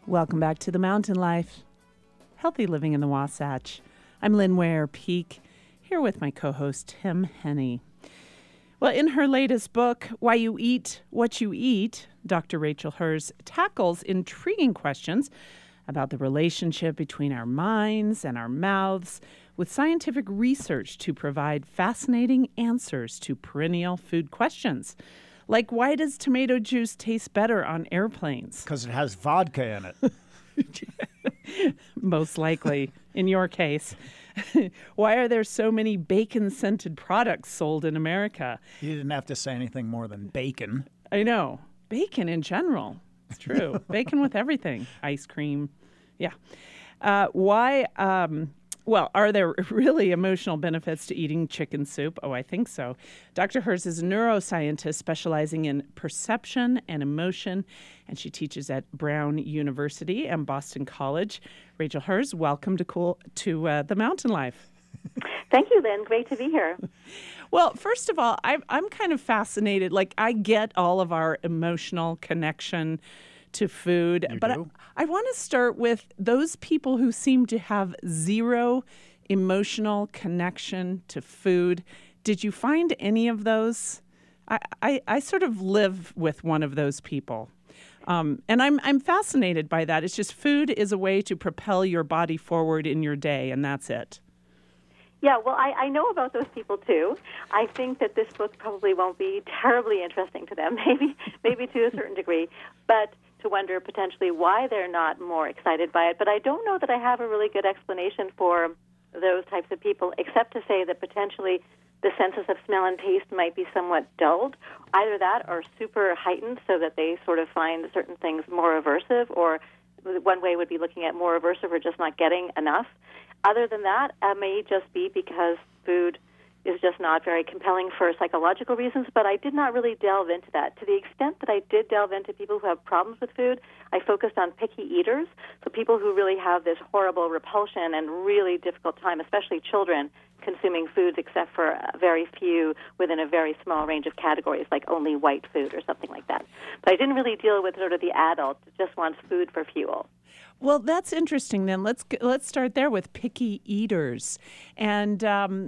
Welcome back to The Mountain Life, Healthy Living in the Wasatch. I'm Lynn Ware-Peak, here with my co-host Tim Henney. Well, in her latest book, Why You Eat What You Eat, Dr. Rachel Herz tackles intriguing questions about the relationship between our minds and our mouths with scientific research to provide fascinating answers to perennial food questions. Like, why does tomato juice taste better on airplanes? Because it has vodka in it. Most likely, in your case. Why are there so many bacon-scented products sold in America? You didn't have to say anything more than bacon. I know. Bacon in general. It's true. Bacon with everything. Ice cream. Yeah. Well, are there really emotional benefits to eating chicken soup? Oh, I think so. Dr. Herz is a neuroscientist specializing in perception and emotion, and she teaches at Brown University and Boston College. Rachel Herz, welcome to The Mountain Life. Thank you, Lynn. Great to be here. Well, first of all, I'm kind of fascinated. Like, I get all of our emotional connection to food, but I want to start with those people who seem to have zero emotional connection to food. Did you find any of those? I sort of live with one of those people. And I'm fascinated by that. It's just food is a way to propel your body forward in your day, and that's it. Yeah, well, I know about those people, too. I think that this book probably won't be terribly interesting to them, maybe to a certain degree, but to wonder potentially why they're not more excited by it. But I don't know that I have a really good explanation for those types of people, except to say that potentially the senses of smell and taste might be somewhat dulled. Either that or super heightened so that they sort of find certain things more aversive, or one way would be looking at more aversive or just not getting enough. Other than that, it may just be because food is just not very compelling for psychological reasons, but I did not really delve into that. To the extent that I did delve into people who have problems with food, I focused on picky eaters, so people who really have this horrible repulsion and really difficult time, especially children, consuming foods except for very few within a very small range of categories, like only white food or something like that. But I didn't really deal with sort of the adult that just wants food for fuel. Well, that's interesting then. Let's start there with picky eaters. And,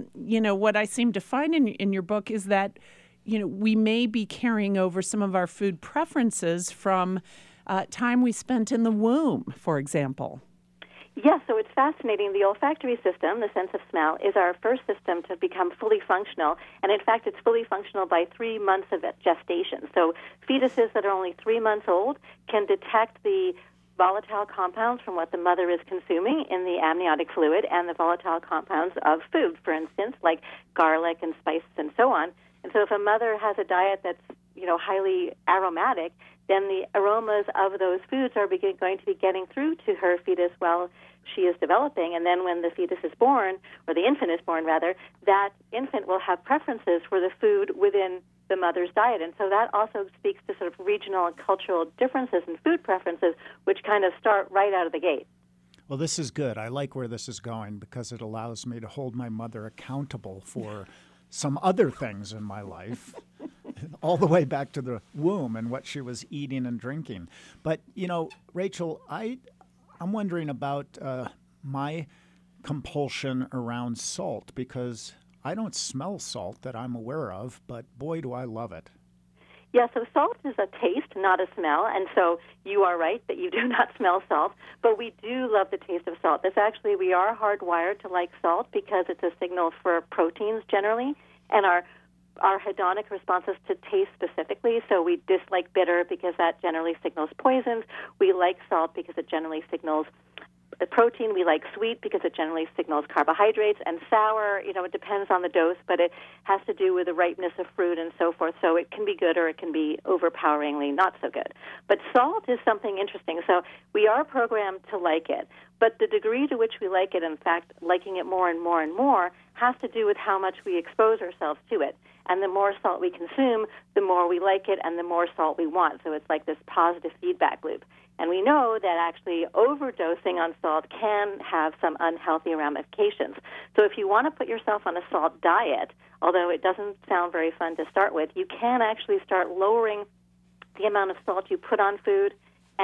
what I seem to find in your book is that, we may be carrying over some of our food preferences from time we spent in the womb, for example. Yes, so it's fascinating. The olfactory system, the sense of smell, is our first system to become fully functional. And in fact, it's fully functional by 3 months of gestation. So fetuses that are only 3 months old can detect the volatile compounds from what the mother is consuming in the amniotic fluid and the volatile compounds of food, for instance, like garlic and spices and so on. And so if a mother has a diet that's, highly aromatic, then the aromas of those foods are going to be getting through to her fetus while she is developing. And then when the fetus is born, or the infant is born rather, that infant will have preferences for the food within the mother's diet. And so that also speaks to sort of regional and cultural differences in food preferences, which kind of start right out of the gate. Well, this is good. I like where this is going because it allows me to hold my mother accountable for some other things in my life, all the way back to the womb and what she was eating and drinking. But, Rachel, I'm wondering about my compulsion around salt, because I don't smell salt that I'm aware of, but boy, do I love it. Yeah, so salt is a taste, not a smell, and so you are right that you do not smell salt, but we do love the taste of salt. We are hardwired to like salt because it's a signal for proteins generally, and our hedonic responses to taste specifically, so we dislike bitter because that generally signals poisons. We like salt because it generally signals the protein. We like sweet because it generally signals carbohydrates, and sour, it depends on the dose, but it has to do with the ripeness of fruit and so forth. So it can be good or it can be overpoweringly not so good. But salt is something interesting. So we are programmed to like it, but the degree to which we like it, in fact, liking it more and more and more, has to do with how much we expose ourselves to it. And the more salt we consume, the more we like it and the more salt we want. So it's like this positive feedback loop. And we know that actually overdosing on salt can have some unhealthy ramifications. So if you want to put yourself on a salt diet, although it doesn't sound very fun to start with, you can actually start lowering the amount of salt you put on food and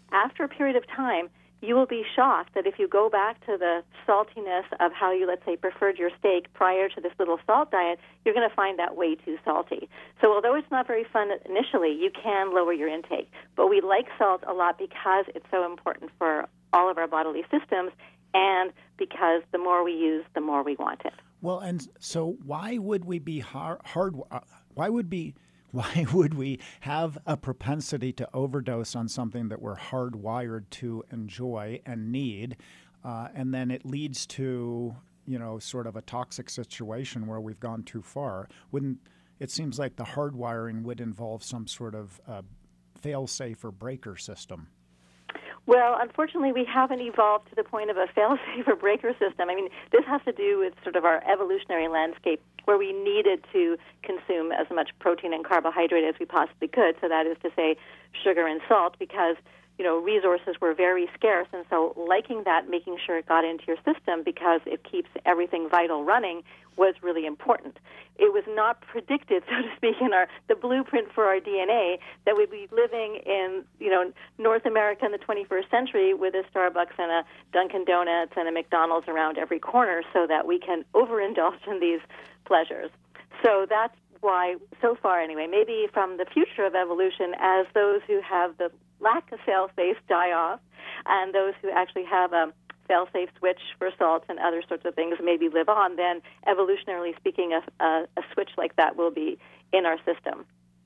after a period of time, you will be shocked that if you go back to the saltiness of how you, let's say, preferred your steak prior to this little salt diet, you're going to find that way too salty. So although it's not very fun initially, you can lower your intake. But we like salt a lot because it's so important for all of our bodily systems, and because the more we use, the more we want it. Well, and so why would we be why would we have a propensity to overdose on something that we're hardwired to enjoy and need, and then it leads to, sort of a toxic situation where we've gone too far? It seems like the hardwiring would involve some sort of fail-safe or breaker system. Well, unfortunately, we haven't evolved to the point of a fail-safe or breaker system. I mean, this has to do with sort of our evolutionary landscape, where we needed to consume as much protein and carbohydrate as we possibly could. So that is to say, sugar and salt, because resources were very scarce. And so liking that, making sure it got into your system because it keeps everything vital running, was really important. It was not predicted, so to speak, in the blueprint for our DNA that we'd be living in, North America in the 21st century with a Starbucks and a Dunkin' Donuts and a McDonald's around every corner so that we can overindulge in these pleasures. So that's why, so far anyway, maybe from the future of evolution, as those who have the lack of fail-safe die off, and those who actually have a fail-safe switch for salt and other sorts of things maybe live on, then evolutionarily speaking, a switch like that will be in our system.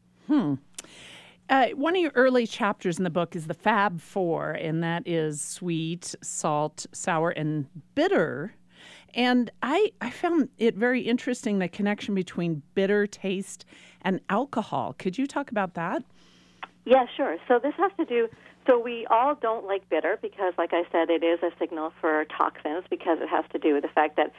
One of your early chapters in the book is the Fab Four, and that is sweet, salt, sour, and bitter. And I found it very interesting, the connection between bitter taste and alcohol. Could you talk about that? Yeah, sure. So this has to do, so we all don't like bitter because, like I said, it is a signal for toxins because it has to do with the fact that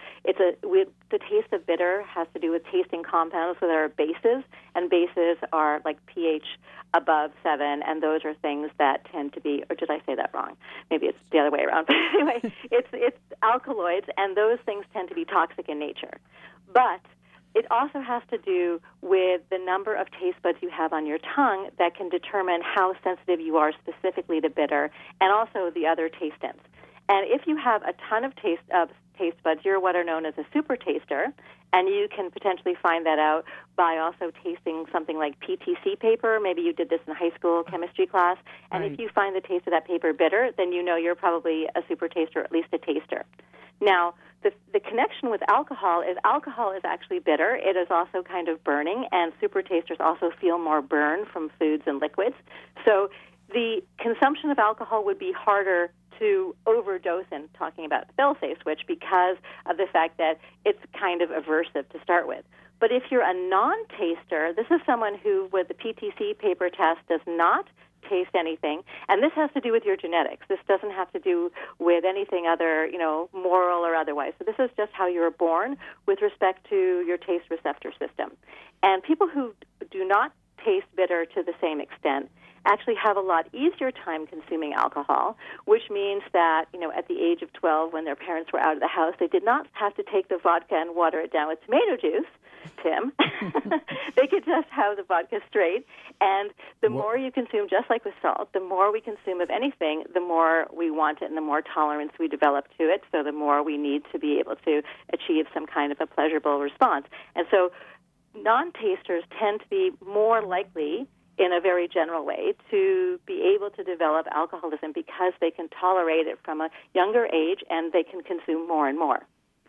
the taste of bitter has to do with tasting compounds that are bases, and bases are like pH above 7, and those are things that tend to be, or did I say that wrong? Maybe it's the other way around. But anyway, it's alkaloids, and those things tend to be toxic in nature. But it also has to do with the number of taste buds you have on your tongue that can determine how sensitive you are specifically to bitter, and also the other tastins. And if you have a ton of taste buds, you're what are known as a super taster, and you can potentially find that out by also tasting something like PTC paper. Maybe you did this in high school chemistry class. And right. If you find the taste of that paper bitter, then you know you're probably a super taster, or at least a taster. Now, the connection with alcohol is actually bitter. It is also kind of burning, and super tasters also feel more burn from foods and liquids. So the consumption of alcohol would be harder to overdose in, talking about the fail-safe switch, because of the fact that it's kind of aversive to start with. But if you're a non-taster, this is someone who, with the PTC paper test, does not taste anything, and this has to do with your genetics. This doesn't have to do with anything other, moral or otherwise. So this is just how you were born with respect to your taste receptor system. And people who do not taste bitter to the same extent actually have a lot easier time consuming alcohol, which means that, at the age of 12, when their parents were out of the house, they did not have to take the vodka and water it down with tomato juice, Tim. They could just have the vodka straight. And the more you consume, just like with salt, the more we consume of anything, the more we want it and the more tolerance we develop to it, so the more we need to be able to achieve some kind of a pleasurable response. And so non-tasters tend to be more likely, in a very general way, to be able to develop alcoholism because they can tolerate it from a younger age and they can consume more and more.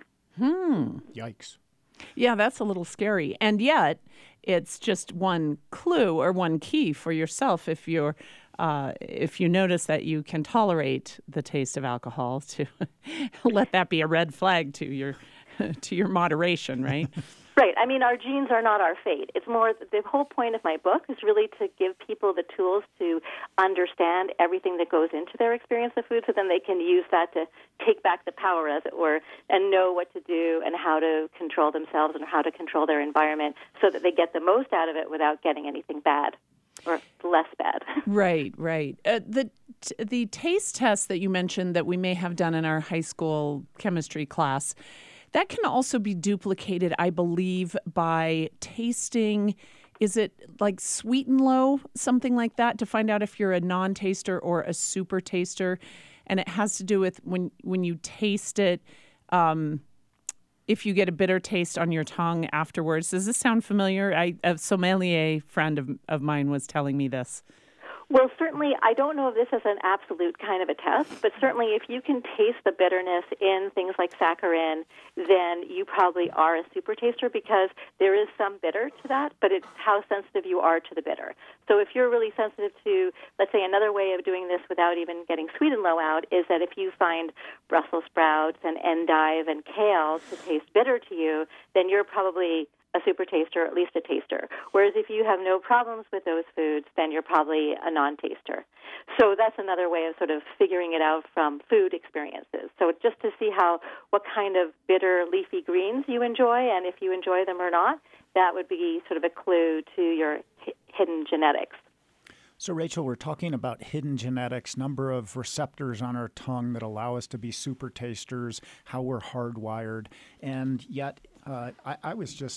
Yikes. Yeah, that's a little scary. And yet, it's just one clue or one key for yourself if you notice that you can tolerate the taste of alcohol, to let that be a red flag to your moderation, right? Right. I mean, our genes are not our fate. It's more, the whole point of my book is really to give people the tools to understand everything that goes into their experience of food, so then they can use that to take back the power, as it were, and know what to do and how to control themselves and how to control their environment so that they get the most out of it without getting anything bad or less bad. Right. The taste test that you mentioned that we may have done in our high school chemistry class, that can also be duplicated, I believe, by tasting Is it like sweet and low, something like that, to find out if you're a non-taster or a super taster? And it has to do with when you taste it, if you get a bitter taste on your tongue afterwards. Does this sound familiar? A sommelier friend of mine was telling me this. Well, certainly, I don't know if this is an absolute kind of a test, but certainly if you can taste the bitterness in things like saccharin, then you probably are a super taster, because there is some bitter to that, but it's how sensitive you are to the bitter. So if you're really sensitive to, let's say, another way of doing this without even getting sweet and low out is that if you find Brussels sprouts and endive and kale to taste bitter to you, then you're probably a super taster, or at least a taster. Whereas if you have no problems with those foods, then you're probably a non-taster. So that's another way of sort of figuring it out from food experiences. So just to see what kind of bitter leafy greens you enjoy, and if you enjoy them or not, that would be sort of a clue to your hidden genetics. So, Rachel, we're talking about hidden genetics, number of receptors on our tongue that allow us to be super tasters, how we're hardwired. And yet, I was just,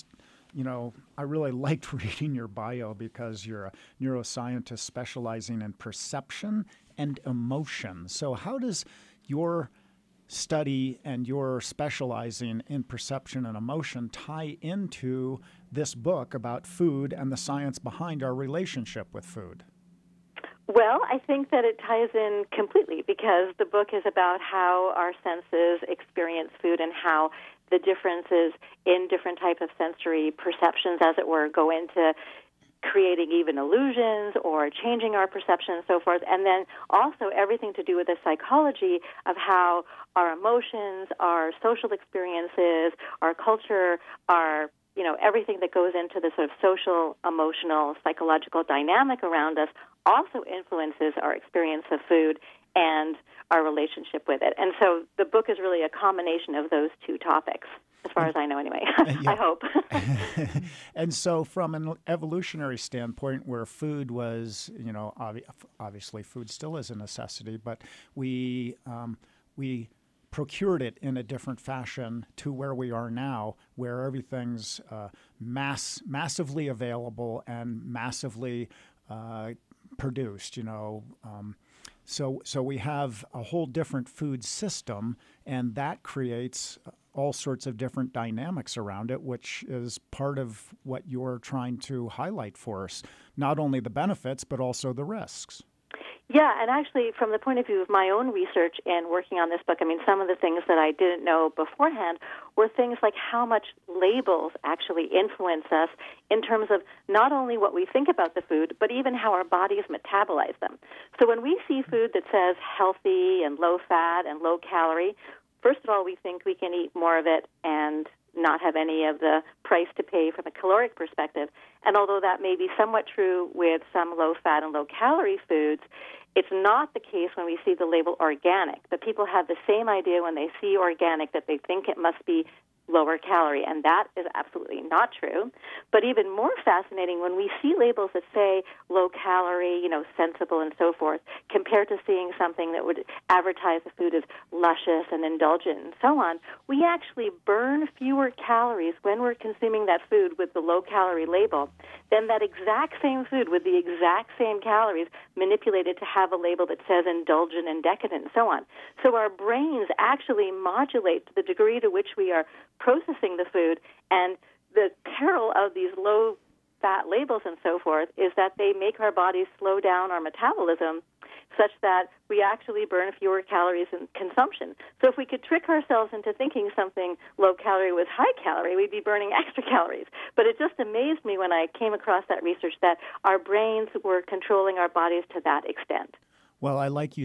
I really liked reading your bio, because you're a neuroscientist specializing in perception and emotion. So how does your study and your specializing in perception and emotion tie into this book about food and the science behind our relationship with food? Well, I think that it ties in completely, because the book is about how our senses experience food and how the differences in different type of sensory perceptions, as it were, go into creating even illusions or changing our perception and so forth. And then also everything to do with the psychology of how our emotions, our social experiences, our culture, our everything that goes into the sort of social, emotional, psychological dynamic around us also influences our experience of food and our relationship with it. And so the book is really a combination of those two topics, as far as I know anyway. I hope. And so from an evolutionary standpoint, where food was, obviously food still is a necessity, but we procured it in a different fashion to where we are now, where everything's massively available and massively produced, So we have a whole different food system, and that creates all sorts of different dynamics around it, which is part of what you're trying to highlight for us, not only the benefits, but also the risks. Yeah, and actually, from the point of view of my own research and working on this book, some of the things that I didn't know beforehand were things like how much labels actually influence us in terms of not only what we think about the food, but even how our bodies metabolize them. So when we see food that says healthy and low fat and low calorie, first of all, we think we can eat more of it and not have any of the price to pay from a caloric perspective. And although that may be somewhat true with some low-fat and low-calorie foods, it's not the case when we see the label organic. But people have the same idea when they see organic that they think it must be lower calorie, and that is absolutely not true. But even more fascinating, when we see labels that say low calorie, sensible and so forth, compared to seeing something that would advertise the food as luscious and indulgent and so on, we actually burn fewer calories when we're consuming that food with the low calorie label than that exact same food with the exact same calories manipulated to have a label that says indulgent and decadent and so on. So our brains actually modulate to the degree to which we are processing the food, and the peril of these low-fat labels and so forth is that they make our bodies slow down our metabolism such that we actually burn fewer calories in consumption. So if we could trick ourselves into thinking something low-calorie was high-calorie, we'd be burning extra calories. But it just amazed me when I came across that research that our brains were controlling our bodies to that extent. Well, I like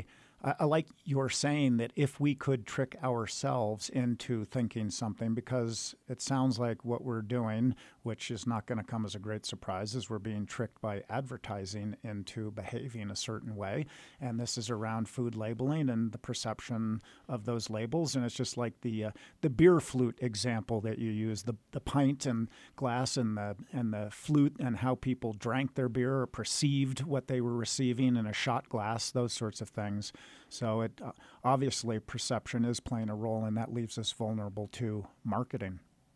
you're saying that if we could trick ourselves into thinking something, because it sounds like what we're doing, which is not going to come as a great surprise, is we're being tricked by advertising into behaving a certain way. And this is around food labeling and the perception of those labels. And it's just like the beer flute example that you use, the pint and glass and the flute, and how people drank their beer or perceived what they were receiving in a shot glass, those sorts of things. So it obviously perception is playing a role, and that leaves us vulnerable to marketing.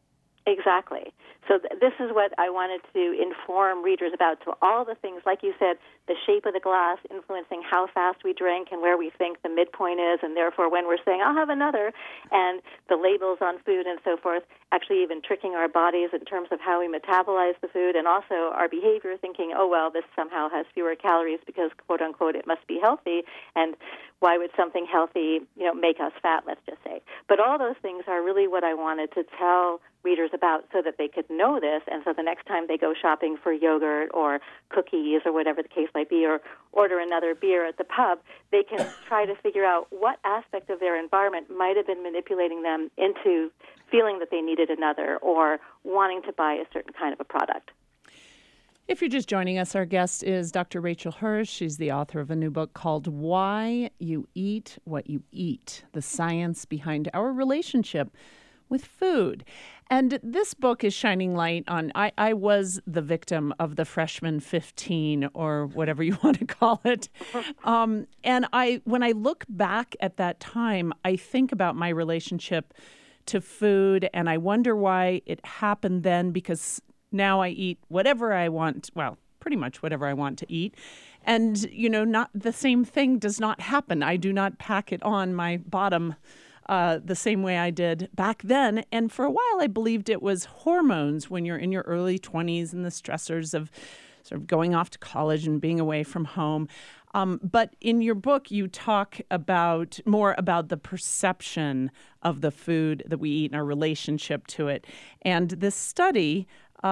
Exactly. So this is what I wanted to inform readers about. So all the things, like you said, the shape of the glass influencing how fast we drink and where we think the midpoint is, and therefore when we're saying, I'll have another, and the labels on food and so forth, actually even tricking our bodies in terms of how we metabolize the food, and also our behavior thinking, oh, well, this somehow has fewer calories because, quote unquote, it must be healthy, and why would something healthy, make us fat, let's just say. But all those things are really what I wanted to tell readers about so that they could know this, and so the next time they go shopping for yogurt or cookies or whatever the case might be, or order another beer at the pub, they can try to figure out what aspect of their environment might have been manipulating them into feeling that they needed another or wanting to buy a certain kind of a product. If you're just joining us, our guest is Dr. Rachel Hirsch. She's the author of a new book called Why You Eat What You Eat, The Science Behind Our Relationship with Food. And this book is shining light on, I was the victim of the freshman 15 or whatever you want to call it. And when I look back at that time, I think about my relationship to food and I wonder why it happened then, because now I eat whatever I want, well, pretty much whatever I want to eat. And, not the same thing does not happen. I do not pack it on my bottom the same way I did back then. And for a while, I believed it was hormones when you're in your early 20s and the stressors of sort of going off to college and being away from home. But in your book, you talk more about the perception of the food that we eat and our relationship to it. And this study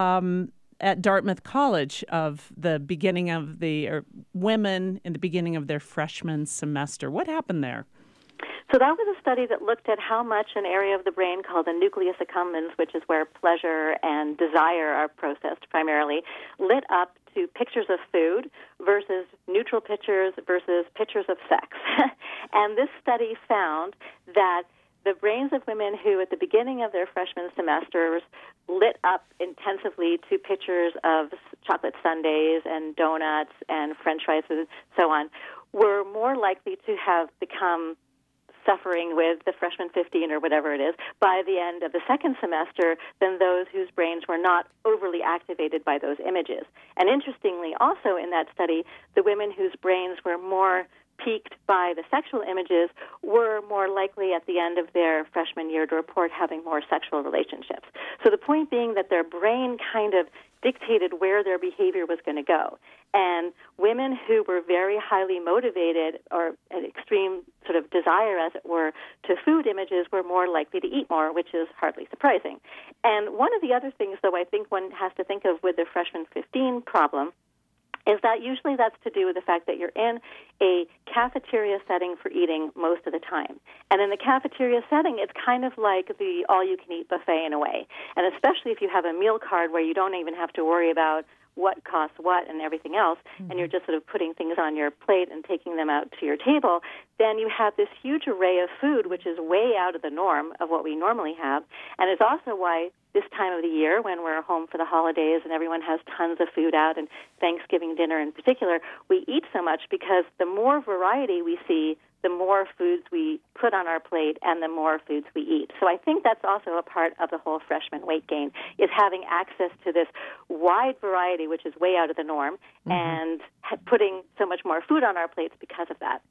at Dartmouth College of the beginning of women in the beginning of their freshman semester, what happened there? So that was a study that looked at how much an area of the brain called the nucleus accumbens, which is where pleasure and desire are processed primarily, lit up to pictures of food versus neutral pictures versus pictures of sex. And this study found that the brains of women who, at the beginning of their freshman semesters, lit up intensively to pictures of chocolate sundaes and donuts and French fries and so on, were more likely to have become suffering with the freshman 15 or whatever it is by the end of the second semester than those whose brains were not overly activated by those images. And interestingly, also in that study, the women whose brains were more piqued by the sexual images were more likely at the end of their freshman year to report having more sexual relationships. So the point being that their brain kind of dictated where their behavior was going to go. And women who were very highly motivated or an extreme sort of desire, as it were, to food images were more likely to eat more, which is hardly surprising. And one of the other things, though, I think one has to think of with the freshman 15 problem is that usually that's to do with the fact that you're in a cafeteria setting for eating most of the time. And in the cafeteria setting, it's kind of like the all-you-can-eat buffet in a way. And especially if you have a meal card where you don't even have to worry about what costs what and everything else, and you're just sort of putting things on your plate and taking them out to your table, then you have this huge array of food, which is way out of the norm of what we normally have. And it's also why this time of the year, when we're home for the holidays and everyone has tons of food out, and Thanksgiving dinner in particular, we eat so much because the more variety we see, the more foods we put on our plate and the more foods we eat. So I think that's also a part of the whole freshman weight gain, is having access to this wide variety, which is way out of the norm, and putting so much more food on our plates because of that.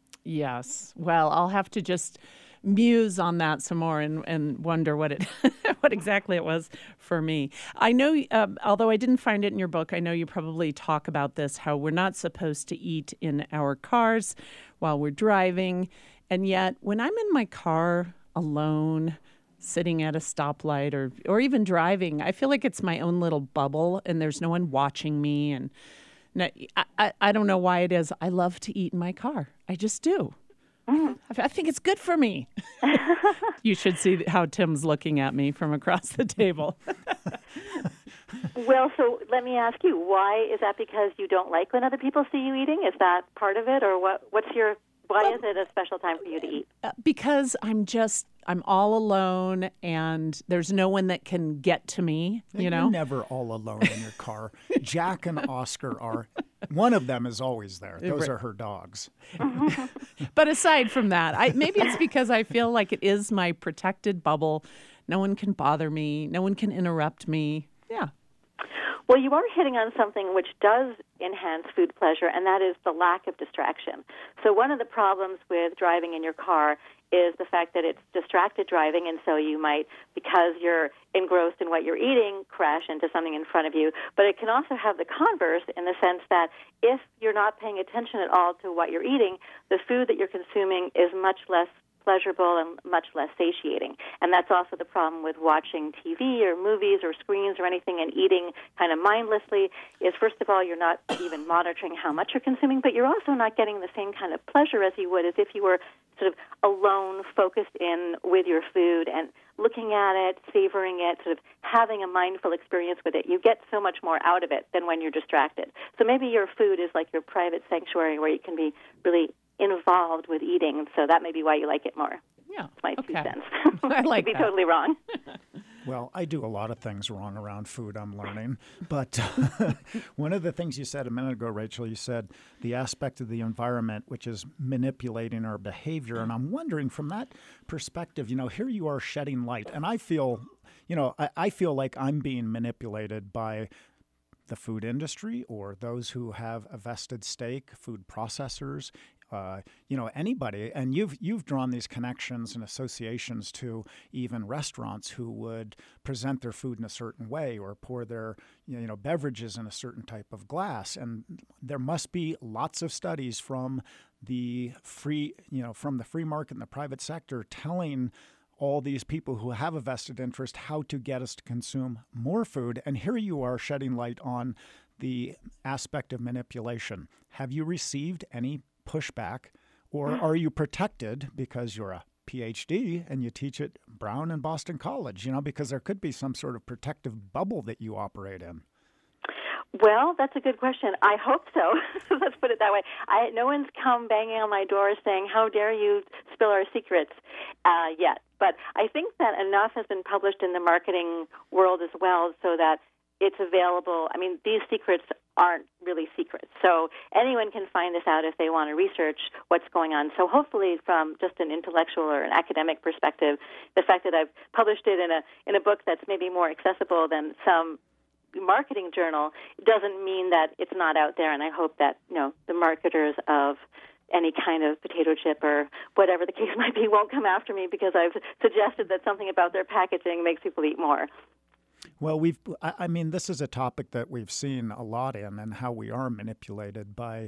Yes. Well, I'll have to just muse on that some more and wonder what exactly it was for me. I know, although I didn't find it in your book, I know you probably talk about this, how we're not supposed to eat in our cars while we're driving. And yet when I'm in my car alone, sitting at a stoplight or even driving, I feel like it's my own little bubble and there's no one watching me. And I don't know why it is. I love to eat in my car. I just do. I think it's good for me. You should see how Tim's looking at me from across the table. Well, so let me ask you, why is that? Because you don't like when other people see you eating? Is that part of it? Or why is it a special time for you to eat? Because I'm all alone and there's no one that can get to me, you know? You're never all alone in your car. Jack and Oscar are One of them is always there. Those Right. are her dogs. But aside from that, maybe it's because I feel like it is my protected bubble. No one can bother me. No one can interrupt me. Yeah. Well, you are hitting on something which does enhance food pleasure, and that is the lack of distraction. So one of the problems with driving in your car is the fact that it's distracted driving, and so you might, because you're engrossed in what you're eating, crash into something in front of you. But it can also have the converse in the sense that if you're not paying attention at all to what you're eating, the food that you're consuming is much less pleasurable and much less satiating. And that's also the problem with watching TV or movies or screens or anything and eating kind of mindlessly is, first of all, you're not even monitoring how much you're consuming, but you're also not getting the same kind of pleasure as you would as if you were sort of alone, focused in with your food and looking at it, savoring it, sort of having a mindful experience with it. You get so much more out of it than when you're distracted. So maybe your food is like your private sanctuary where you can be really involved with eating, so that may be why you like it more. Yeah. It's my 2 cents. I like Could be that. totally wrong. Well, I do a lot of things wrong around food, I'm learning. But one of the things you said a minute ago, Rachel, you said the aspect of the environment which is manipulating our behavior. And I'm wondering from that perspective, here you are shedding light. And I feel, I feel like I'm being manipulated by the food industry or those who have a vested stake, food processors, anybody. And you've drawn these connections and associations to even restaurants who would present their food in a certain way or pour their beverages in a certain type of glass. And there must be lots of studies from the free market and the private sector telling all these people who have a vested interest how to get us to consume more food. And here you are shedding light on the aspect of manipulation. Have you received any pushback, or are you protected because you're a PhD and you teach at Brown and Boston College, because there could be some sort of protective bubble that you operate in? Well, that's a good question. I hope so. Let's put it that way. No one's come banging on my door saying, how dare you spill our secrets yet. But I think that enough has been published in the marketing world as well so that it's available. I mean, these secrets aren't really secrets. So anyone can find this out if they want to research what's going on. So hopefully from just an intellectual or an academic perspective, the fact that I've published it in a book that's maybe more accessible than some marketing journal doesn't mean that it's not out there. And I hope that, the marketers of any kind of potato chip or whatever the case might be won't come after me because I've suggested that something about their packaging makes people eat more. Well, this is a topic that we've seen a lot in, and how we are manipulated by,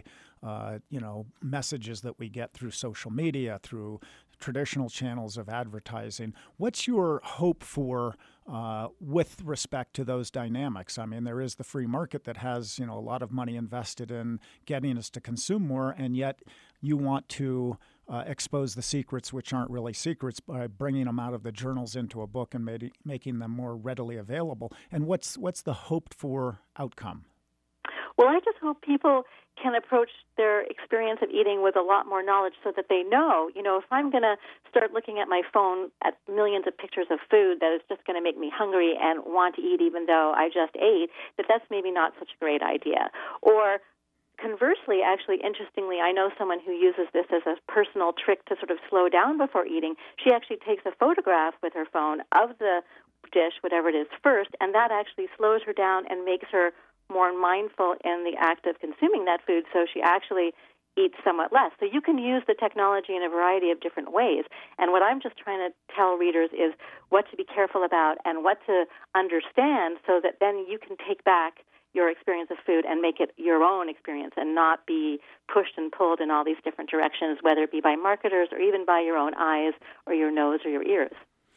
messages that we get through social media, through traditional channels of advertising. What's your hope for with respect to those dynamics? I mean, there is the free market that has, a lot of money invested in getting us to consume more, and yet you want to expose the secrets, which aren't really secrets, by bringing them out of the journals into a book and making them more readily available. And what's the hoped for outcome? Well, I just hope people can approach their experience of eating with a lot more knowledge so that they know, if I'm going to start looking at my phone at millions of pictures of food that is just going to make me hungry and want to eat even though I just ate, that's maybe not such a great idea. Or conversely, actually, interestingly, I know someone who uses this as a personal trick to sort of slow down before eating. She actually takes a photograph with her phone of the dish, whatever it is, first, and that actually slows her down and makes her more mindful in the act of consuming that food, so she actually eats somewhat less. So you can use the technology in a variety of different ways. And what I'm just trying to tell readers is what to be careful about and what to understand so that then you can take back your experience of food and make it your own experience and not be pushed and pulled in all these different directions, whether it be by marketers or even by your own eyes or your nose or your ears.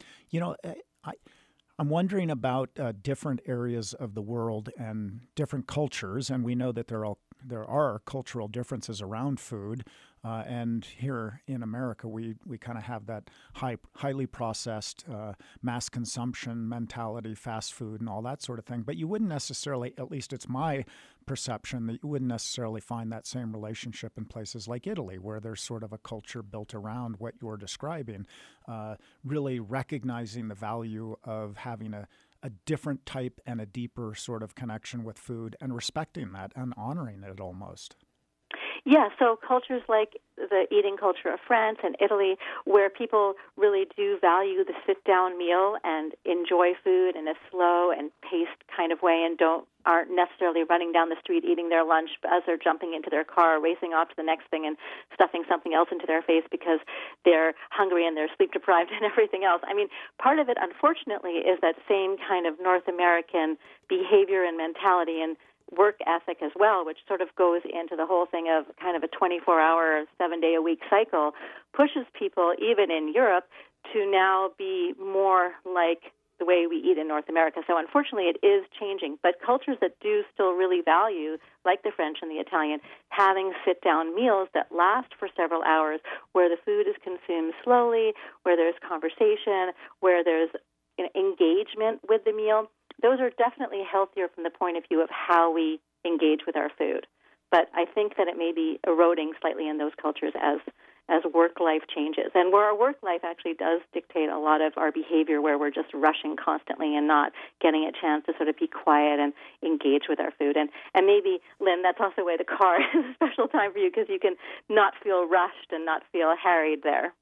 I'm wondering about different areas of the world and different cultures, and we know that there are cultural differences around food. And here in America, we kind of have that highly processed, mass consumption mentality, fast food and all that sort of thing. But you wouldn't necessarily, at least it's my perception, that you wouldn't necessarily find that same relationship in places like Italy, where there's sort of a culture built around what you're describing, really recognizing the value of having a different type and a deeper sort of connection with food and respecting that and honoring it almost. Yeah, so cultures like the eating culture of France and Italy, where people really do value the sit-down meal and enjoy food in a slow and paced kind of way and aren't necessarily running down the street eating their lunch as they're jumping into their car, racing off to the next thing and stuffing something else into their face because they're hungry and they're sleep-deprived and everything else. I mean, part of it, unfortunately, is that same kind of North American behavior and mentality and work ethic as well, which sort of goes into the whole thing of kind of a 24-hour, 7-day-a-week cycle, pushes people, even in Europe, to now be more like the way we eat in North America. So unfortunately, it is changing. But cultures that do still really value, like the French and the Italian, having sit-down meals that last for several hours, where the food is consumed slowly, where there's conversation, where there's engagement with the meal, those are definitely healthier from the point of view of how we engage with our food. But I think that it may be eroding slightly in those cultures as work life changes. And where our work life actually does dictate a lot of our behavior, where we're just rushing constantly and not getting a chance to sort of be quiet and engage with our food. And maybe, Lynn, that's also why the car is a special time for you, because you can not feel rushed and not feel harried there.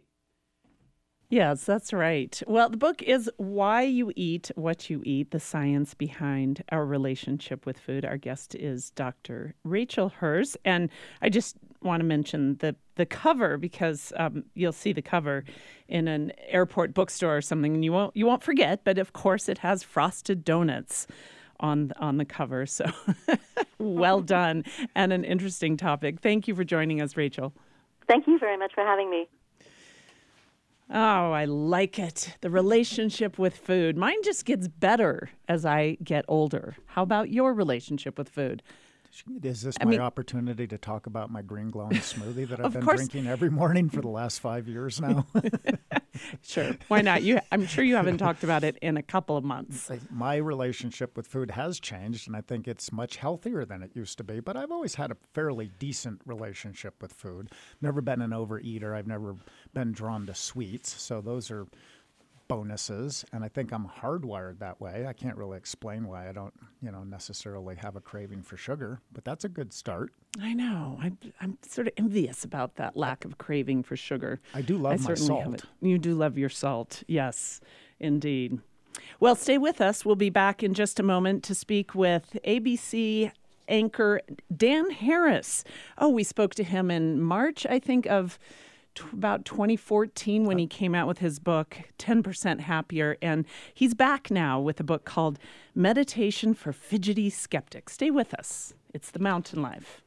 Yes, that's right. Well, the book is Why You Eat What You Eat, the science behind our relationship with food. Our guest is Dr. Rachel Herz. And I just want to mention the cover, because you'll see the cover in an airport bookstore or something, and you won't forget. But of course, it has frosted donuts on the cover. So well done, and an interesting topic. Thank you for joining us, Rachel. Thank you very much for having me. Oh, I like it. The relationship with food. Mine just gets better as I get older. How about your relationship with food? Is this my opportunity to talk about my green glowing smoothie that I've been drinking every morning for the last 5 years now? Sure. Why not? I'm sure you haven't talked about it in a couple of months. My relationship with food has changed, and I think it's much healthier than it used to be. But I've always had a fairly decent relationship with food. Never been an overeater. I've never been drawn to sweets. So those are bonuses, and I think I'm hardwired that way. I can't really explain why I don't, necessarily have a craving for sugar, but that's a good start. I know. I'm sort of envious about that lack of craving for sugar. I do love my salt. You do love your salt. Yes, indeed. Well, stay with us. We'll be back in just a moment to speak with ABC anchor Dan Harris. Oh, we spoke to him in March, I think, of about 2014 when he came out with his book, 10% Happier. And he's back now with a book called Meditation for Fidgety Skeptics. Stay with us. It's The Mountain Life.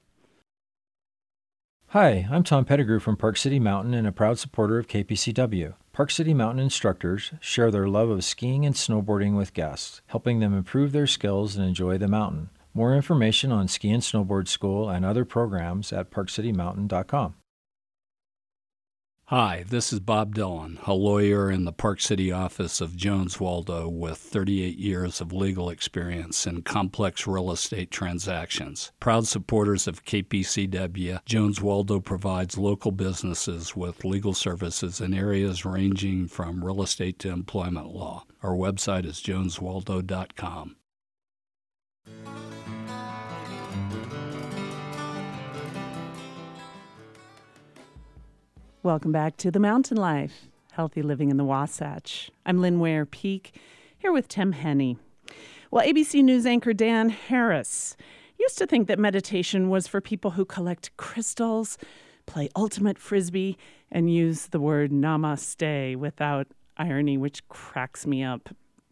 Hi, I'm Tom Pettigrew from Park City Mountain and a proud supporter of KPCW. Park City Mountain instructors share their love of skiing and snowboarding with guests, helping them improve their skills and enjoy the mountain. More information on Ski and Snowboard School and other programs at parkcitymountain.com. Hi, this is Bob Dillon, a lawyer in the Park City office of Jones Waldo with 38 years of legal experience in complex real estate transactions. Proud supporters of KPCW, Jones Waldo provides local businesses with legal services in areas ranging from real estate to employment law. Our website is joneswaldo.com. Welcome back to The Mountain Life, Healthy Living in the Wasatch. I'm Lynn Ware Peak, here with Tim Henney. Well, ABC News anchor Dan Harris used to think that meditation was for people who collect crystals, play ultimate frisbee, and use the word namaste without irony, which cracks me up.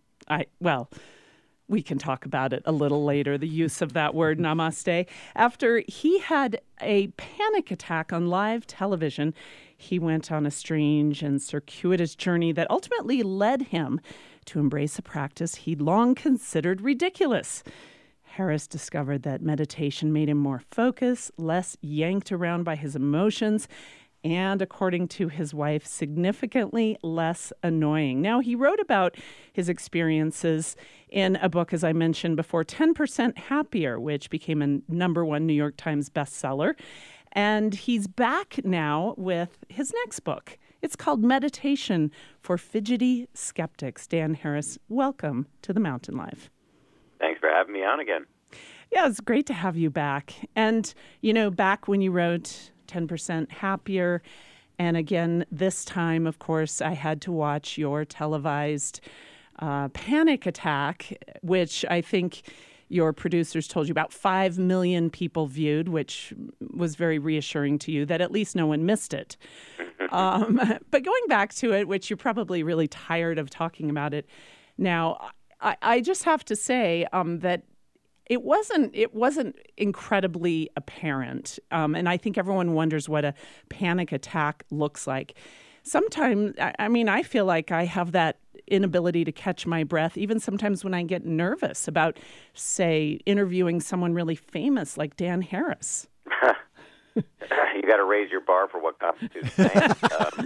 We can talk about it a little later, the use of that word namaste. After he had a panic attack on live television, he went on a strange and circuitous journey that ultimately led him to embrace a practice he'd long considered ridiculous. Harris discovered that meditation made him more focused, less yanked around by his emotions, and, according to his wife, significantly less annoying. Now, he wrote about his experiences in a book, as I mentioned before, 10% Happier, which became a #1 New York Times bestseller. And he's back now with his next book. It's called Meditation for Fidgety Skeptics. Dan Harris, welcome to the Mountain Life. Thanks for having me on again. Yeah, it's great to have you back. And, back when you wrote 10% Happier, and again, this time, of course, I had to watch your televised panic attack, which I think your producers told you about 5 million people viewed, which was very reassuring to you that at least no one missed it. But going back to it, which you're probably really tired of talking about it now, I just have to say that it wasn't incredibly apparent, and I think everyone wonders what a panic attack looks like. Sometimes, I feel like I have that inability to catch my breath, even sometimes when I get nervous about, say, interviewing someone really famous like Dan Harris. You got to raise your bar for what constitutes fame.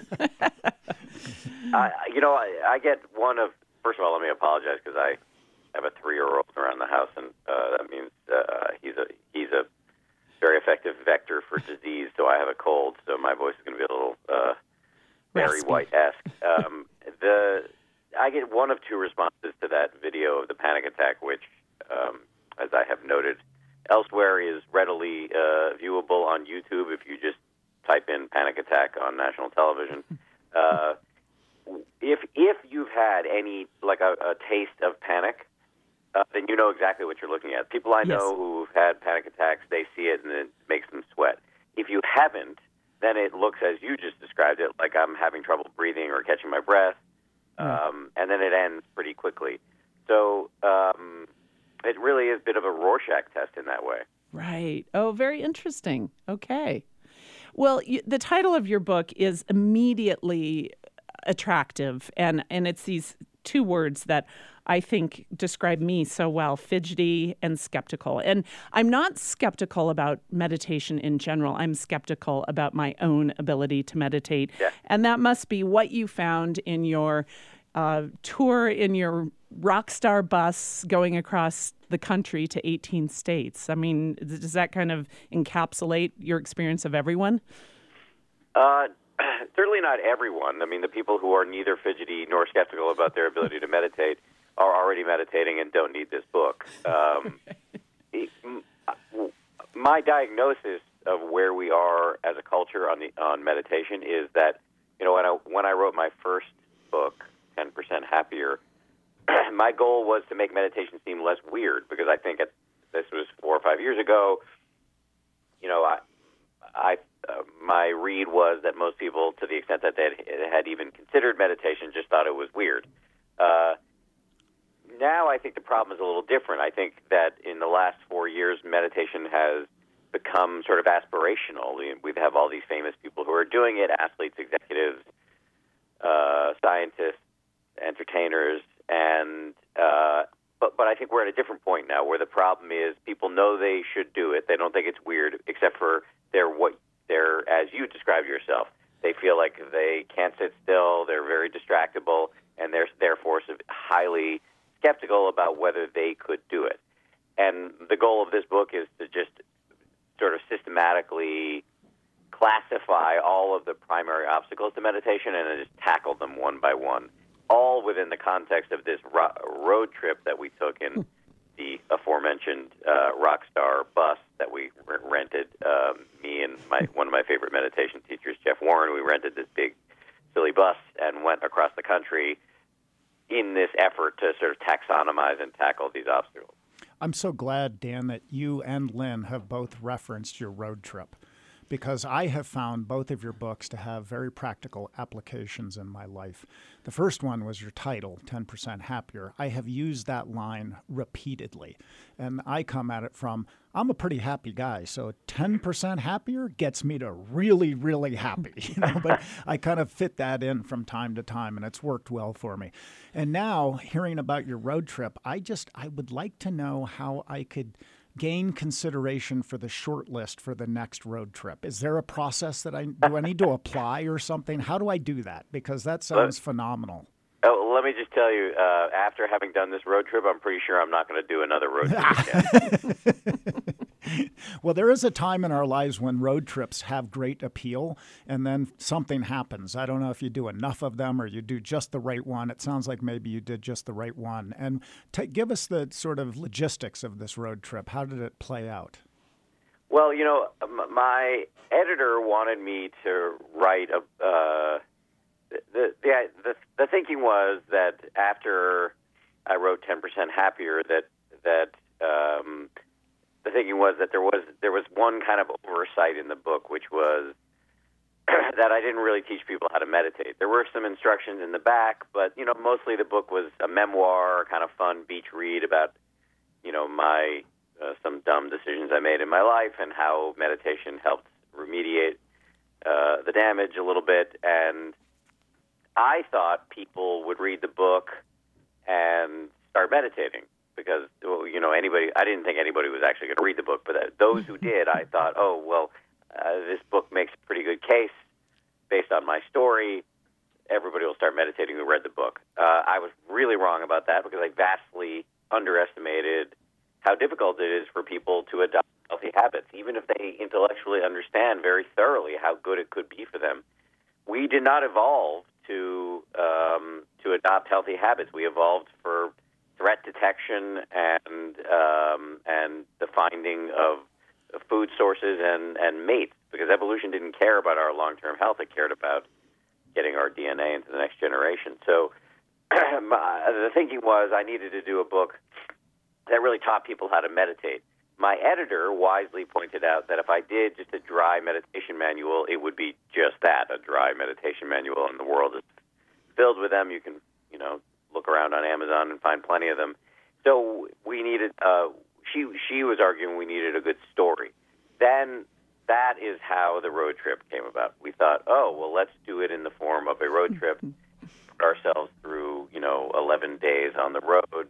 I get one of. First of all, let me apologize because I have a 3-year-old around the house, and that means he's a very effective vector for disease. So I have a cold, so my voice is going to be a little Barry White-esque. I get one of 2 responses to that video of the panic attack, which, as I have noted elsewhere, is readily viewable on YouTube if you just type in panic attack on national television. If you've had any, like a taste of panic, then you know exactly what you're looking at. People I know who've had panic attacks, they see it and it makes them sweat. If you haven't, then it looks as you just described it, like I'm having trouble breathing or catching my breath, and then it ends pretty quickly. So it really is a bit of a Rorschach test in that way. Right. Oh, very interesting. Okay. Well, the title of your book is immediately attractive, and it's these 2 words that I think describe me so well, fidgety and skeptical. And I'm not skeptical about meditation in general. I'm skeptical about my own ability to meditate. Yeah. And that must be what you found in your tour in your rock star bus going across the country to 18 states. I mean, does that kind of encapsulate your experience of everyone? Certainly not everyone. I mean, the people who are neither fidgety nor skeptical about their ability to meditate are already meditating and don't need this book. My diagnosis of where we are as a culture on meditation is that, when I wrote my first book, 10% Happier, my goal was to make meditation seem less weird, because I think this was 4 or 5 years ago. My read was that most people, to the extent that they had even considered meditation, just thought it was weird. Now I think the problem is a little different. I think that in the last 4 years, meditation has become sort of aspirational. We have all these famous people who are doing it, athletes, executives, scientists, entertainers, and but I think we're at a different point now where the problem is people know they should do it. They don't think it's weird, except for they're, as you described yourself, they feel like they can't sit still, they're very distractible, and they're therefore highly skeptical about whether they could do it. And the goal of this book is to just sort of systematically classify all of the primary obstacles to meditation and then just tackle them one by one, all within the context of this road trip that we took in the aforementioned Rockstar bus that we rented. Me and one of my favorite meditation teachers, Jeff Warren, we rented this big, silly bus and went across the country in this effort to sort of taxonomize and tackle these obstacles. I'm so glad, Dan, that you and Lynn have both referenced your road trip, because I have found both of your books to have very practical applications in my life. The first one was your title, 10% Happier. I have used that line repeatedly, and I come at it from, I'm a pretty happy guy, so 10% happier gets me to really, really happy. But I kind of fit that in from time to time, and it's worked well for me. And now, hearing about your road trip, I would like to know how I could gain consideration for the short list for the next road trip. Is there a process that I need to apply or something? How do I do that? Because that sounds phenomenal. Oh, let me just tell you, after having done this road trip, I'm pretty sure I'm not going to do another road trip again. Well, there is a time in our lives when road trips have great appeal, and then something happens. I don't know if you do enough of them or you do just the right one. It sounds like maybe you did just the right one. And give us the sort of logistics of this road trip. How did it play out? Well, my editor wanted me to write the thinking was that after I wrote 10% Happier, that the thinking was that there was one kind of oversight in the book, which was that I didn't really teach people how to meditate. There were some instructions in the back, but mostly the book was a memoir, kind of fun beach read about my some dumb decisions I made in my life and how meditation helped remediate the damage a little bit. And I thought people would read the book and start meditating because, I didn't think anybody was actually going to read the book, but those who did, I thought, this book makes a pretty good case based on my story. Everybody will start meditating who read the book. I was really wrong about that because I vastly underestimated how difficult it is for people to adopt healthy habits, even if they intellectually understand very thoroughly how good it could be for them. We did not evolve to adopt healthy habits. We evolved for threat detection and the finding of food sources and mates, because evolution didn't care about our long-term health. It cared about getting our DNA into the next generation. So the thinking was I needed to do a book that really taught people how to meditate. My editor wisely pointed out that if I did just a dry meditation manual, it would be just that, a dry meditation manual, and the world is filled with them. You can, look around on Amazon and find plenty of them. So we needed, she was arguing we needed a good story. Then that is how the road trip came about. We thought, let's do it in the form of a road trip, put ourselves through, 11 days on the road,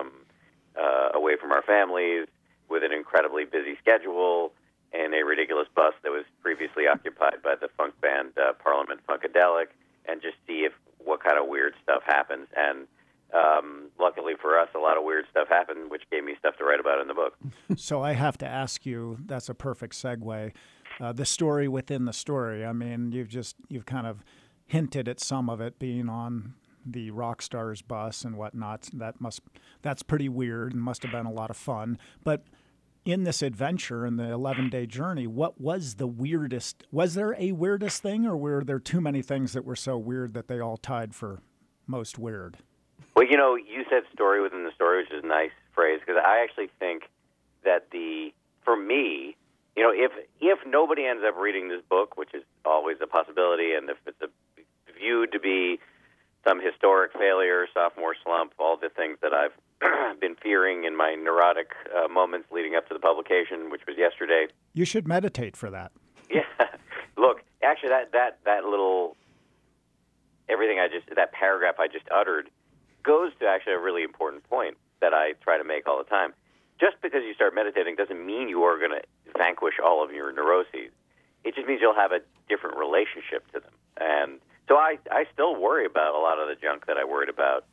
away from our families, with an incredibly busy schedule, and a ridiculous bus that was previously occupied by the funk band Parliament Funkadelic, and just see what kind of weird stuff happens. And luckily for us, a lot of weird stuff happened, which gave me stuff to write about in the book. So I have to ask you, that's a perfect segue, the story within the story. I mean, you've kind of hinted at some of it being on the Rockstars bus and whatnot. That's pretty weird and must have been a lot of fun. But in this adventure, in the 11-day journey, what was the weirdest? Was there a weirdest thing, or were there too many things that were so weird that they all tied for most weird? Well, you said story within the story, which is a nice phrase, because I actually think that for me, if nobody ends up reading this book, which is always a possibility, and if it's viewed to be some historic failure, sophomore slump, all the things that I've been fearing in my neurotic moments leading up to the publication, which was yesterday. You should meditate for that. Yeah. Look, actually, that little everything that paragraph I just uttered goes to actually a really important point that I try to make all the time. Just because you start meditating doesn't mean you are going to vanquish all of your neuroses. It just means you'll have a different relationship to them. And so I still worry about a lot of the junk that I worried about,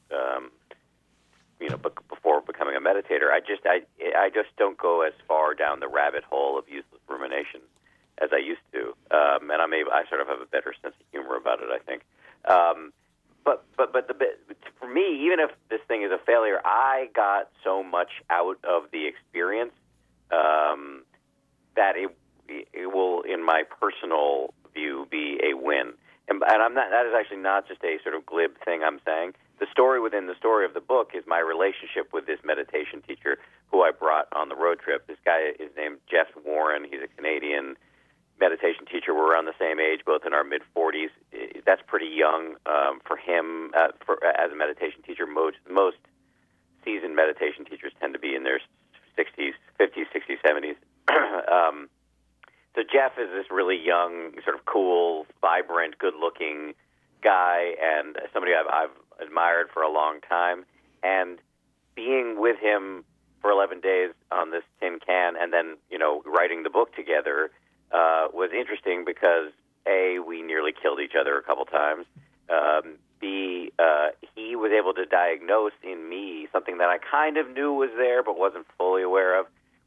before becoming a meditator. I just don't go as far down the rabbit hole of useless rumination as I used to, and I sort of have a better sense of humor about it, I think. But for me, even if this thing is a failure, I got so much out of the experience that it will, in my personal view, be a win. And I'm not. That is actually not just a sort of glib thing I'm saying. The story within the story of the book is my relationship with this meditation teacher who I brought on the road trip. This guy is named Jeff Warren. He's a Canadian meditation teacher. We're around the same age, both in our mid-40s. That's pretty young for him as a meditation teacher. Most seasoned meditation teachers tend to be in their 50s, 60s, 70s. So Jeff is this really young, sort of cool, vibrant, good-looking guy, and somebody I've admired for a long time. And being with him for 11 days on this tin can, and then writing the book together was interesting because A, we nearly killed each other a couple times. B, he was able to diagnose in me something that I kind of knew was there but wasn't fully aware of,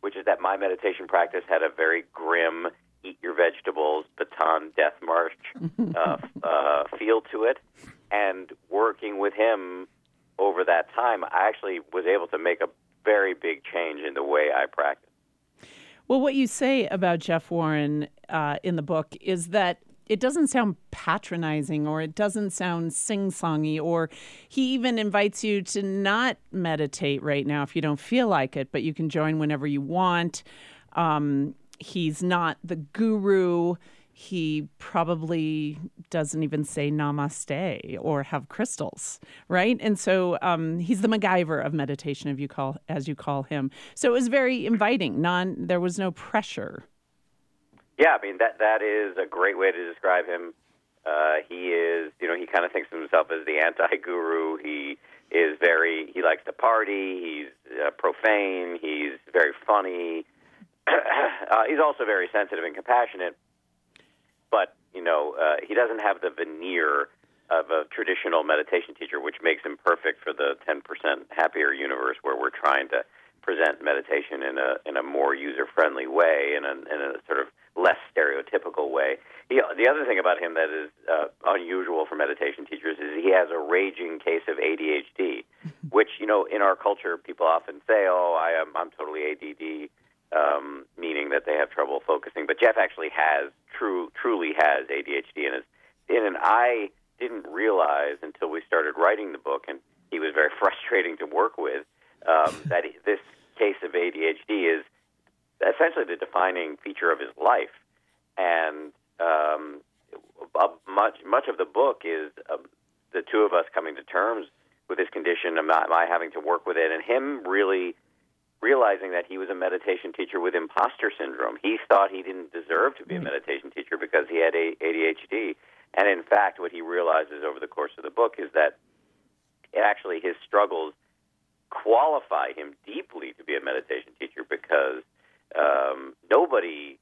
which is that my meditation practice had a very grim, eat your vegetables, baton death march feel to it. And working with him over that time, I actually was able to make a very big change in the way I practice. Well, what you say about Jeff Warren in the book is that it doesn't sound patronizing, or it doesn't sound sing-songy, or he even invites you to not meditate right now if you don't feel like it, but you can join whenever you want. He's not the guru. He probably doesn't even say namaste or have crystals, right? And so he's the MacGyver of meditation, as you call him. So it was very inviting. There was no pressure. Yeah, I mean, that is a great way to describe him. He is, he kind of thinks of himself as the anti-guru. He likes to party. He's profane. He's very funny. He's also very sensitive and compassionate. But, he doesn't have the veneer of a traditional meditation teacher, which makes him perfect for the 10% happier universe where we're trying to present meditation in a more user-friendly way, in a sort of less stereotypical way. The other thing about him that is unusual for meditation teachers is he has a raging case of ADHD, which, in our culture, people often say, I'm totally ADD, meaning that they have trouble focusing. But Jeff actually truly has ADHD, and I didn't realize until we started writing the book, and he was very frustrating to work with, that this case of ADHD is essentially the defining feature of his life. And much of the book is the two of us coming to terms with his condition, and my having to work with it, and him really realizing that he was a meditation teacher with imposter syndrome. He thought he didn't deserve to be a meditation teacher because he had ADHD. And in fact, what he realizes over the course of the book is that actually his struggles qualify him deeply to be a meditation teacher, because nobody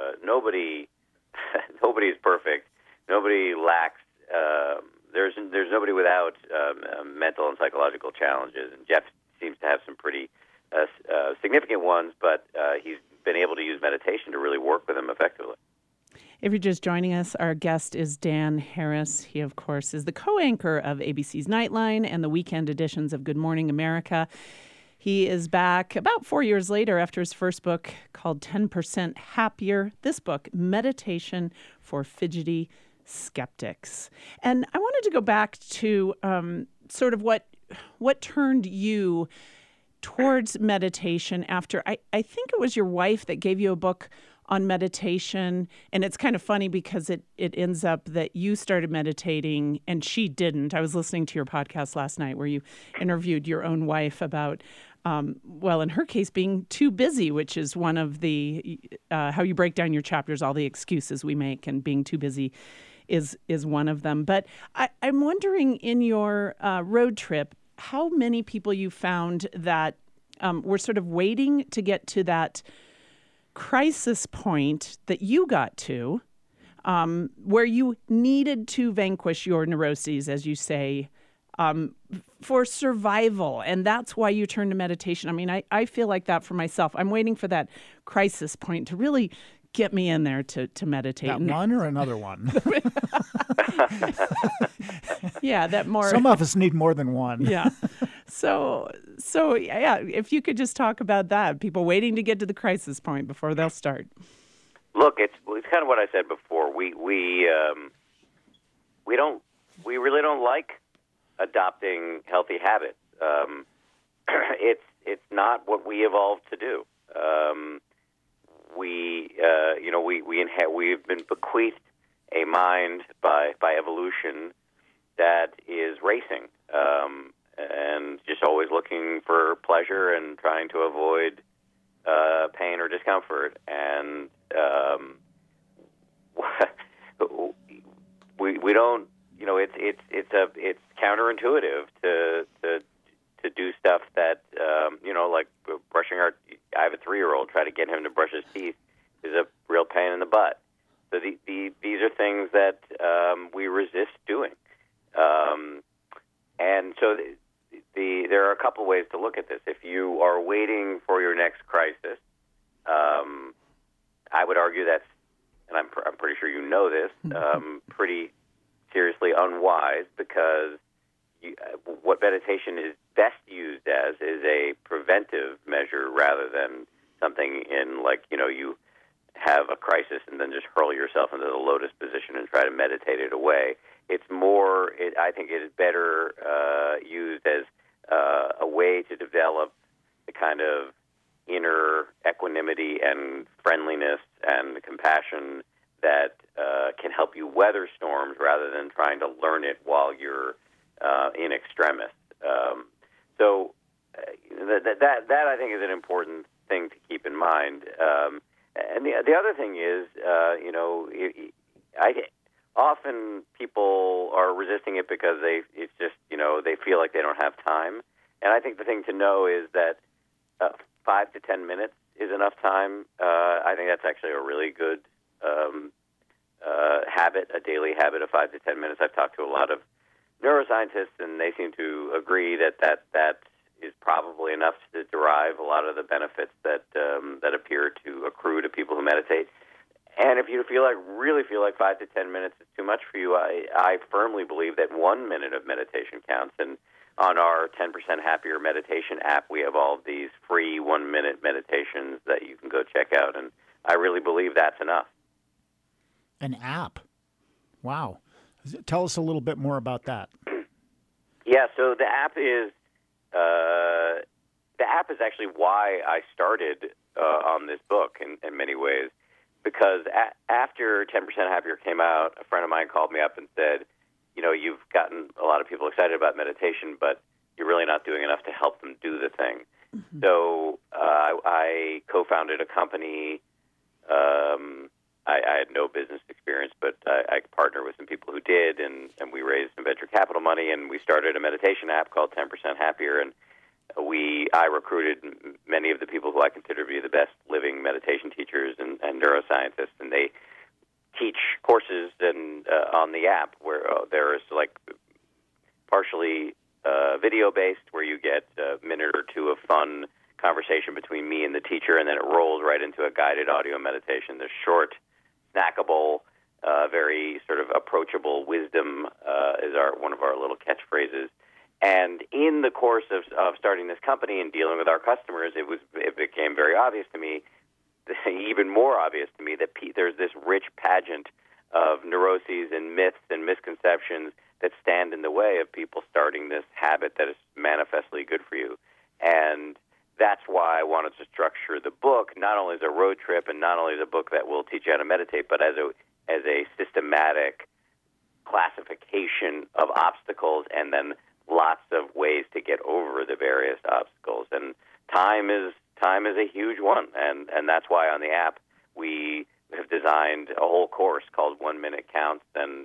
is perfect. Nobody lacks. There's nobody without mental and psychological challenges, and Jeff seems to have some pretty significant ones, but he's been able to use meditation to really work with them effectively. If you're just joining us, our guest is Dan Harris. He, of course, is the co-anchor of ABC's Nightline and the weekend editions of Good Morning America. He is back about 4 years later after his first book called 10% Happier. This book, Meditation for Fidgety Skeptics. And I wanted to go back to sort of what turned you towards meditation after, I think it was your wife that gave you a book on meditation. And it's kind of funny because it ends up that you started meditating and she didn't. I was listening to your podcast last night where you interviewed your own wife about, in her case, being too busy, which is one of the, how you break down your chapters, all the excuses we make, and being too busy is one of them. But I'm wondering, in your road trip, how many people you found that were sort of waiting to get to that crisis point that you got to, where you needed to vanquish your neuroses, as you say, for survival. And that's why you turned to meditation. I mean, I feel like that for myself. I'm waiting for that crisis point to really get me in there to meditate. That one or another one? Yeah, that more. Some of us need more than one. Yeah. So yeah, if you could just talk about that, people waiting to get to the crisis point before they'll start. Look, it's kind of what I said before. We really don't like adopting healthy habits. It's not what we evolved to do. We've been bequeathed a mind by evolution that is racing, and just always looking for pleasure and trying to avoid pain or discomfort. And we don't, it's counterintuitive to do stuff that like brushing our. I have a 3-year-old. Try to get him to brush his teeth is a real pain in the butt. So these are things that we resist doing, and so there are a couple ways to look at this. If you are waiting for your next crisis, I would argue that's, and I'm pretty sure you know this, pretty seriously unwise, because what meditation is best used as is a preventive measure rather than something in, like, you have a crisis and then just hurl yourself into the lotus position and try to meditate it away. It's more, I think it is better used as a way to develop the kind of inner equanimity and friendliness and compassion that can help you weather storms rather than trying to learn it while you're in extremis. So that I think is an important thing to keep in mind. And the other thing is, often people are resisting it because it's just, they feel like they don't have time. And I think the thing to know is that 5 to 10 minutes is enough time. I think that's actually a really good habit, a daily habit of 5 to 10 minutes. I've talked to a lot of neuroscientists, and they seem to agree that is probably enough to derive a lot of the benefits that appear to accrue to people who meditate. And if you really feel like 5 to 10 minutes is too much for you, I firmly believe that 1 minute of meditation counts. And on our 10% Happier meditation app, we have all of these free 1-minute meditations that you can go check out. And I really believe that's enough. An app? Wow. Tell us a little bit more about that. Yeah, so the app is actually why I started on this book in many ways, because after 10% Happier came out, a friend of mine called me up and said, you've gotten a lot of people excited about meditation, but you're really not doing enough to help them do the thing. Mm-hmm. So I co-founded a company. I had no business experience, but I partnered with some people who did, and we raised some venture capital money, and we started a meditation app called 10% Happier. And I recruited many of the people who I consider to be the best living meditation teachers and neuroscientists, and they teach courses on the app where there is like partially video-based, where you get a minute or two of fun conversation between me and the teacher, and then it rolls right into a guided audio meditation. There's short, snackable, very sort of approachable wisdom is one of our little catchphrases. And in the course of starting this company and dealing with our customers, it became very obvious to me, even more obvious to me, that there's this rich pageant of neuroses and myths and misconceptions that stand in the way of people starting this habit that is manifestly good for you. And that's why I wanted to structure the book not only as a road trip and not only as a book that will teach you how to meditate, but as a systematic classification of obstacles and then lots of ways to get over the various obstacles. And time is a huge one, and that's why on the app we have designed a whole course called 1 Minute Counts. And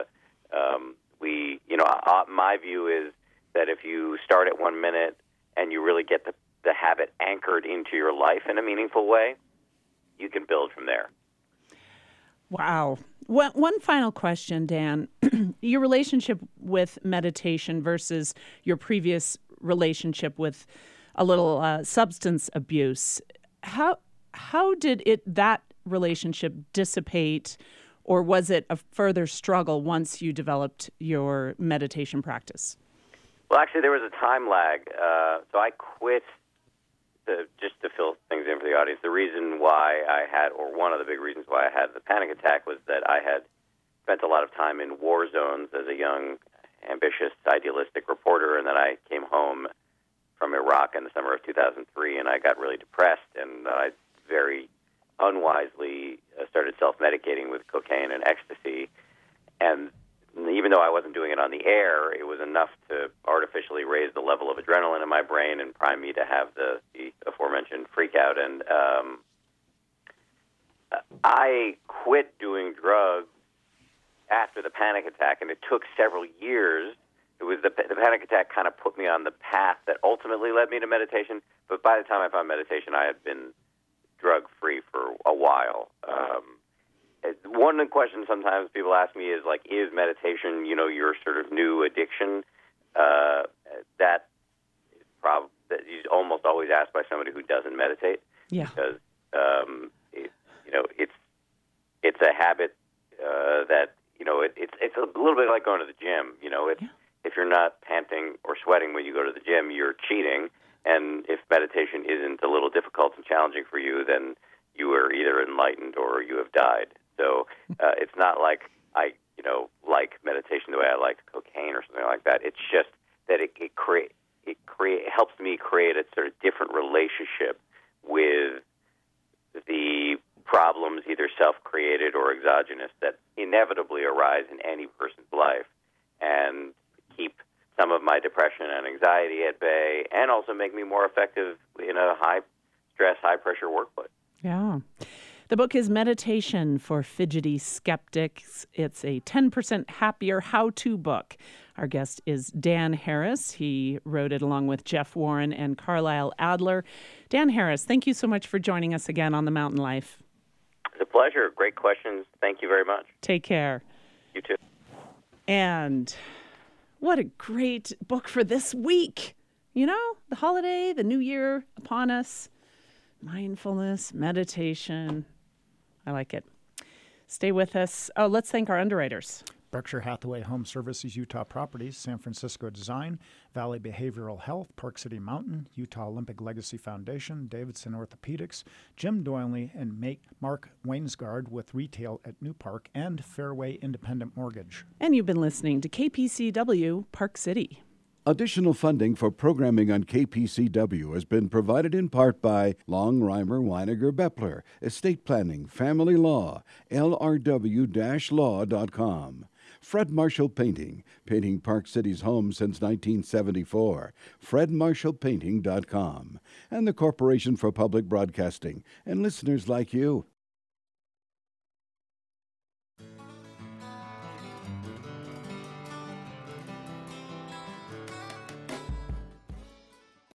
my view is that if you start at 1 minute and you really get the habit anchored into your life in a meaningful way, you can build from there. Wow. One final question, Dan. Your relationship with meditation versus your previous relationship with a little substance abuse. How did that relationship dissipate, or was it a further struggle once you developed your meditation practice? Well, actually, there was a time lag. So I quit, just to fill things in for the audience, the reason why one of the big reasons why I had the panic attack was that I had spent a lot of time in war zones as a young, ambitious, idealistic reporter, and then I came home from Iraq in the summer of 2003, and I got really depressed, and I very unwisely started self-medicating with cocaine and ecstasy. And even though I wasn't doing it on the air, it was enough to artificially raise the level of adrenaline in my brain and prime me to have the aforementioned freak out. And I quit doing drugs after the panic attack, and it took several years. It was the panic attack kind of put me on the path that ultimately led me to meditation. But by the time I found meditation, I had been drug-free for a while. One of the questions sometimes people ask me is, like, is meditation, your sort of new addiction? That is that is almost always asked by somebody who doesn't meditate. Yeah. Because it's a habit that it's a little bit like going to the gym. If you're not panting or sweating when you go to the gym, you're cheating. And if meditation isn't a little difficult and challenging for you, then you are either enlightened or you have died. So it's not like I like meditation the way I like cocaine or something like that. It's just that it helps me create a sort of different relationship with the problems, either self-created or exogenous, that inevitably arise in any person's life, and keep some of my depression and anxiety at bay, and also make me more effective in a high-stress, high-pressure workplace. Yeah. The book is Meditation for Fidgety Skeptics. It's a 10% happier how-to book. Our guest is Dan Harris. He wrote it along with Jeff Warren and Carlisle Adler. Dan Harris, thank you so much for joining us again on The Mountain Life. It's a pleasure. Great questions. Thank you very much. Take care. You too. And what a great book for this week. The holiday, the new year upon us. Mindfulness, meditation. I like it. Stay with us. Oh, let's thank our underwriters. Berkshire Hathaway Home Services, Utah Properties, San Francisco Design, Valley Behavioral Health, Park City Mountain, Utah Olympic Legacy Foundation, Davidson Orthopedics, Jim Doyley and Mark Wainsgard with retail at New Park, and Fairway Independent Mortgage. And you've been listening to KPCW Park City. Additional funding for programming on KPCW has been provided in part by Long Reimer Weiniger Beppler, Estate Planning, Family Law, LRW-law.com. Fred Marshall Painting, painting Park City's homes since 1974, fredmarshallpainting.com. And the Corporation for Public Broadcasting, and listeners like you.